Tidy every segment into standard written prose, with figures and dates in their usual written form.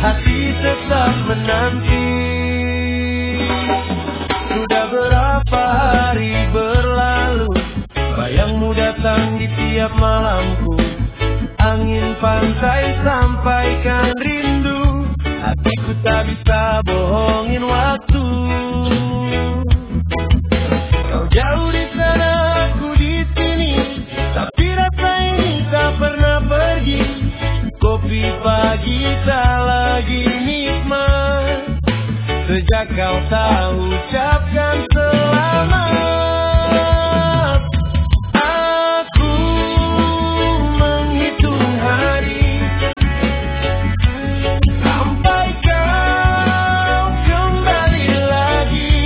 hati tetap menanti. Sudah berapa hari berlalu, bayangmu datang di tiap malamku. Angin pantai sampaikan rindu, hatiku tak bisa bohongin waktu. Kau jauh di sana, aku di sini, tapi rasa ini tak pernah pergi. Kopi pagi tak lagi nikmat sejak kau tak ucapkan selamat. Aku menghitung hari sampai kau kembali lagi.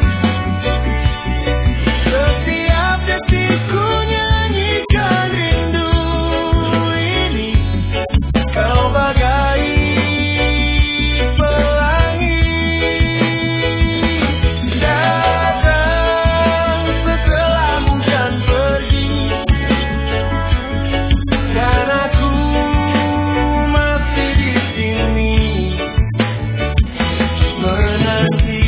Setiap detikku nyanyikan rindu ini. Kau bagai pelangi datang setelah hujan pergi, dan aku masih di sini menanti.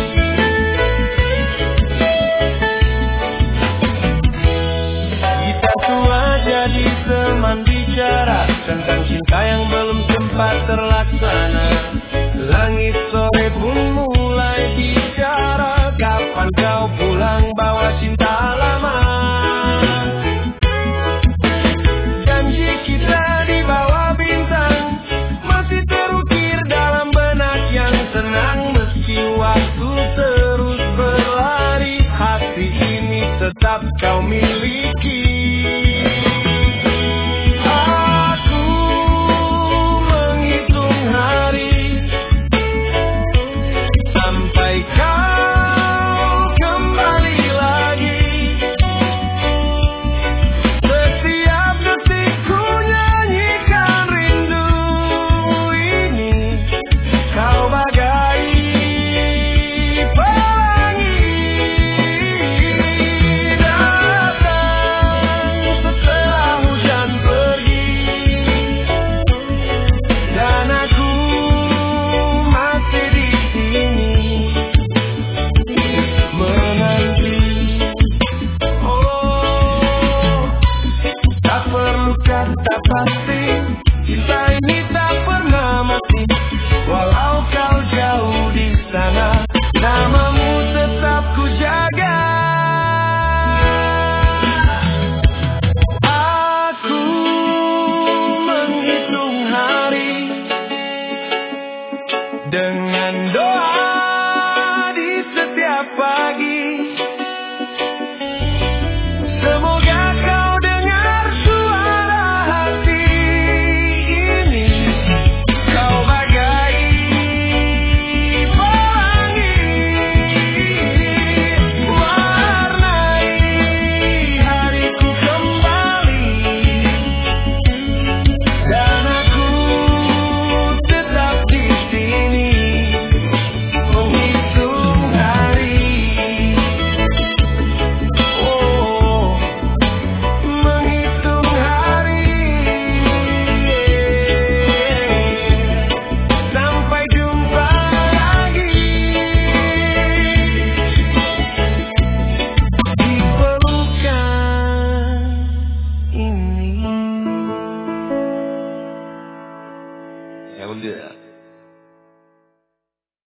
Kita tua jadi teman bicara tentang cinta yang belum sempat terlaksana. Langit sore pun mulai bicara, kapan kau pulang bawa cinta lama. Janji kita di bawah bintang masih terukir dalam benak yang tenang. Meski waktu terus berlari, hati ini tetap kau miliki.